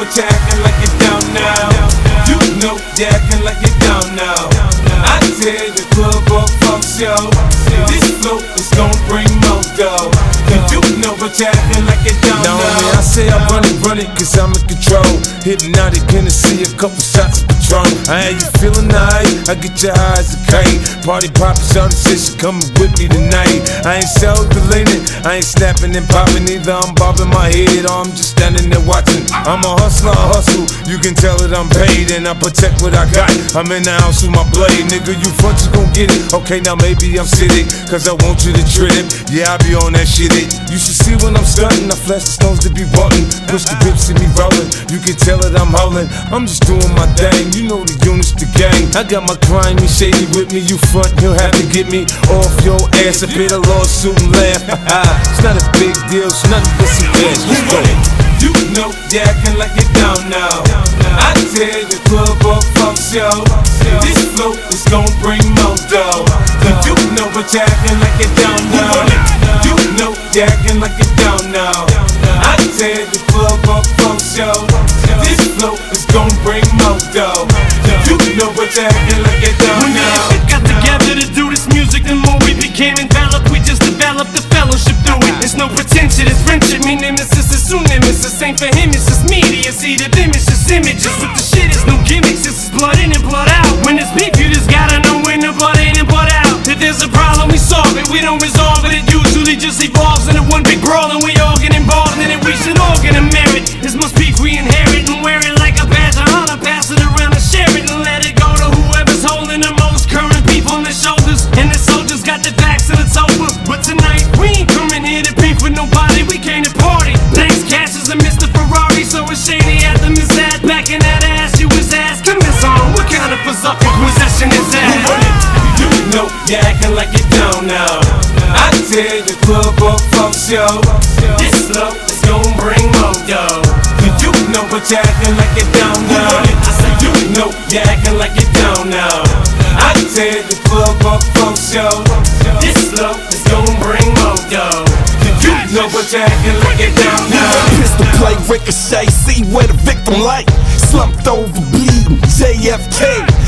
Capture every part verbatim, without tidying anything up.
but you acting like you don't know. You know you acting like you don't know. I tell the club up, fuck show. This flow is gon' bring more dough. You know but you acting like you don't know. Now I say I run it, run it, cause I'm in control. Hypnotic Hennessy, a couple shots of Patron. I ain't you feeling alright? I get your high as a kite. Party poppin', shawty said she coming with me tonight. I ain't self-deleting, I ain't snapping and popping either. I'm bobbing my head or I'm just standing there watching. I'm a hustler, I hustle, you can tell that I'm paid. And I protect what I got, I'm in the house with my blade. Nigga, you front, you gon' get it. Okay, now maybe I'm sitting, cause I want you to trip. Yeah, I be on that shit it. You should see when I'm stunting, I flash the stones to be wanting. Push the grips, see me rolling, you can tell that I'm howling. I'm just doing my thing, you know the units, the gang. I got my crime, you shady with me, you front, you'll have to get me off your ass. I bit a lawsuit and laugh. It's not a big deal, it's nothing but some cash. Let's go. You know you acting like you don't know. I tell the club up, fuck show. This flow is gon' bring more dough. You know but you acting like you don't know. You know you acting like you don't know. I tell the club up, fuck show. This flow is gon' bring more dough. You know but you acting like you don't know. When we got together to do this music, the more we became enveloped, we just developed the fellowship through it. It's no pretension, it's friendship, me nemesis is soon nemesis. The same for him, it's just media, see the image, just images. With the shit, it's no gimmicks, it's blood in and blood out. When it's beef, you just gotta know when the blood in and blood out. If there's a problem, we solve it, we don't resolve it. It usually just evolves into one big brawl, and we all get involved in it. We should all get a merit. This must beef we inherit and wear it like a badge of honor. Pass it around and share it and let it go to whoever's holding the most current people on their shoulders. And the soldiers got their backs and it's over. But tonight, we ain't coming here to beef with nobody, we came to party. Thanks, Cash is a Mister Ferrari, so it's shady at the Miss Ad. Back in that ass, you was asking this on. What kind of berserker possession is that? You know you acting like you don't know. I tell the club up, fuck show. This flow is gon' bring more dough. You know but you acting like you don't know. I say you know you acting like you don't know. I tell the club up, fuck show. This flow is gon' bring more dough. You know but you acting like you don't know. Pistol play, ricochet, see where the victim like. Slumped over, bleeding, J F K.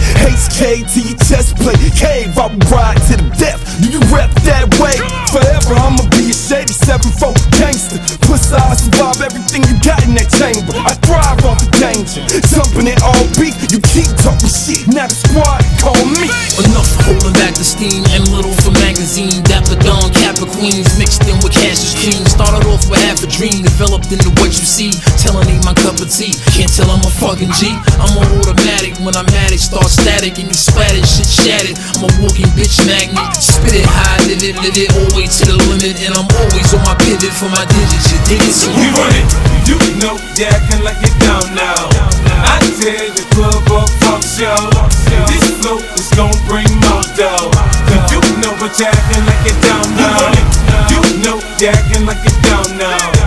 H K to your chest plate, cave, I will ride to the death. Do you rep that way? Forever I'ma be a shady seven four gangster. Plus I survive everything you got in that chamber. I thrive off the danger, jumping it all beat. You keep talking shit, now the squad call me. Enough holding back the steam, M Little for magazine. Dapper Don, Kappa Queens, mixed in with Cassius King. Started off with half a dream, developed into what you see. Telling ain't my cup of tea, can't tell I'm a fucking G. I'm on automatic, when I'm at it, start static and you splattered, shit shattered. I'm a walking bitch magnet, spit it high, live it, live it, always to the limit. And I'm always on my pivot for my digits, you dig it? So we run it, you know you acting like you don't know. I tell the club up, fuck show. This flow is gon' bring more dough. You know but you acting like you don't know. You know you acting like you don't know.